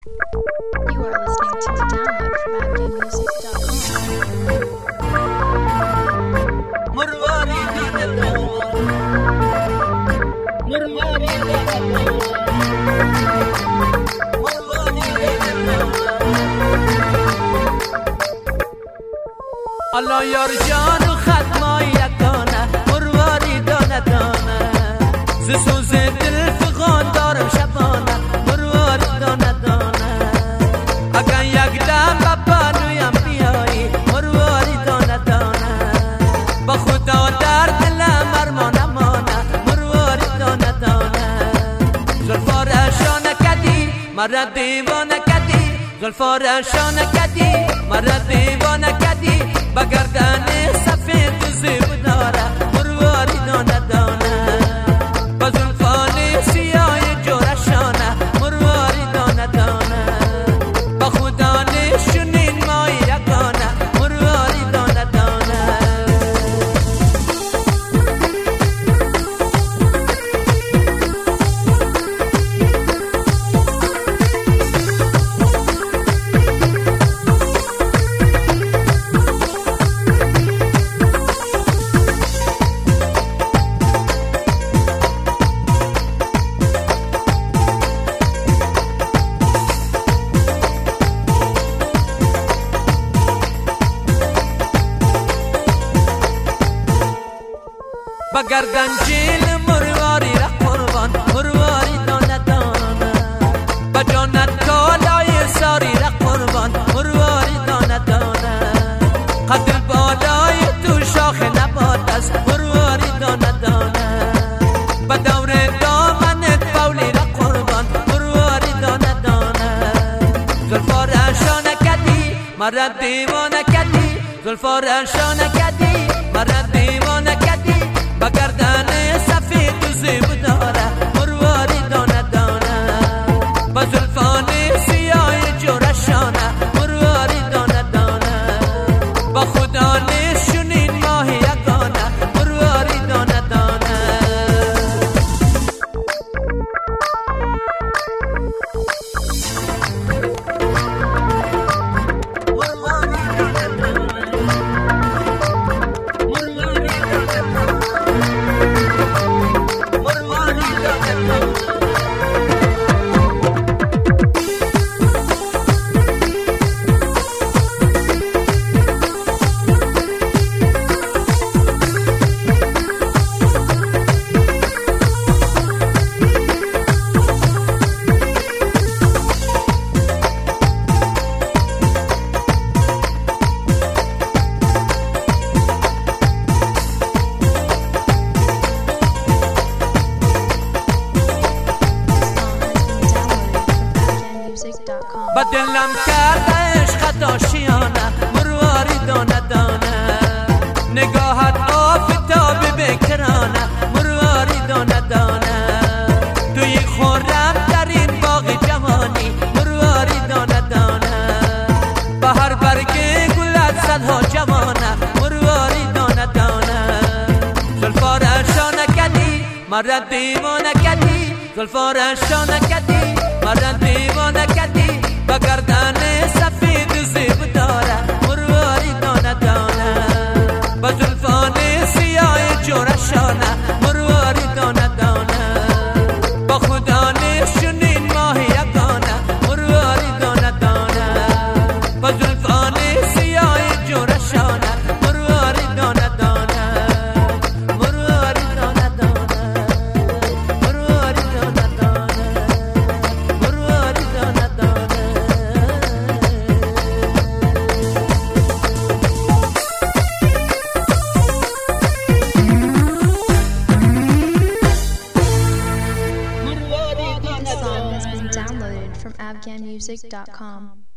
You are listening to the download from Allah yar janu khatmay yakana murwari dana dana زسوز دل فغان دارم شبانه مرواری دانه دانه اگر یک دم بپانویم بیایی مرواری دانه دانه با خدا در دلم ارمانه مانه مرواری دانه دانه زلفارشانه کدی مرا دیوانه کدی زلفارشانه کدی مرا دیوانه کدی بگردن سفید زیب داره مرواری دانه دانه بگردن جیل مرواری را قربان مرواری دانه دانه بجانت کالای ساری را قربان مرواری دانه دانه قدر بالای تو شاخ نبات است مرواری دانه دانه بدور دامنت بولی را قربان مرواری دانه دانه زلفارشانه کدی مرا دیوانه کدی زلفارشانه کدی مرا دیوانه کدی بگردن سفید و زیب داره مرواری دانه دانه با زلفان سیاه جورشانه مرواری دانه دانه با خدا نشونین ماهی یگانه مرواری دانه دانه با دلم کرده عشقت آشیانه مرواری دانه دانه نگاهت آفتاب بکرانه مرواری دانه دانه توی خورم در این باغ جوانی مرواری دانه دانه با هر برگ گلت صدها جوانه مرواری دانه دانه زلفارشانه کدی مرا دیوانه کدی زلفارشانه کدی مرا دیوانه کدی بگردن سفید زیب داره مرواری دانه دانه با زلفان سیاه جورشانه مرواری دانه دانه با خدا نشونین ماهی یگانه مرواری دانه دانه با زلفان سیاه جورشانه مرواری دانه دانه مرواری دانه دانه مرواری دانه دانه مرواری دانه دانه This song has been downloaded from afghanmusic.com.